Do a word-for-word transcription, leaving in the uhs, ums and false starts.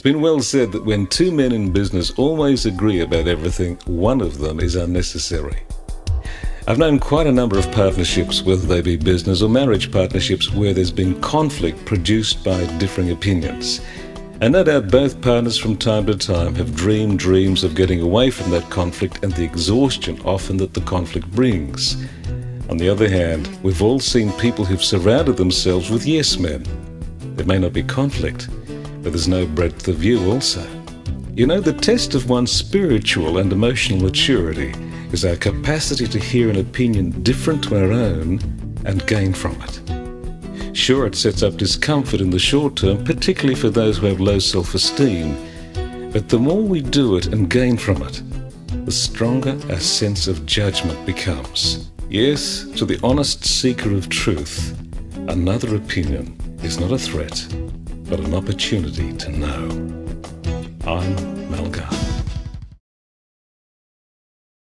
been well said that when two men in business always agree about everything, one of them is unnecessary. I've known quite a number of partnerships, whether they be business or marriage partnerships, where there's been conflict produced by differing opinions. And no doubt both partners from time to time have dreamed dreams of getting away from that conflict and the exhaustion often that the conflict brings. On the other hand, we've all seen people who've surrounded themselves with yes men. There may not be conflict, but there's no breadth of view also. You know, the test of one's spiritual and emotional maturity is our capacity to hear an opinion different to our own and gain from it. Sure, it sets up discomfort in the short term, particularly for those who have low self-esteem, but the more we do it and gain from it, the stronger our sense of judgment becomes. Yes, to the honest seeker of truth, another opinion is not a threat, but an opportunity to know. I'm Mel Garth.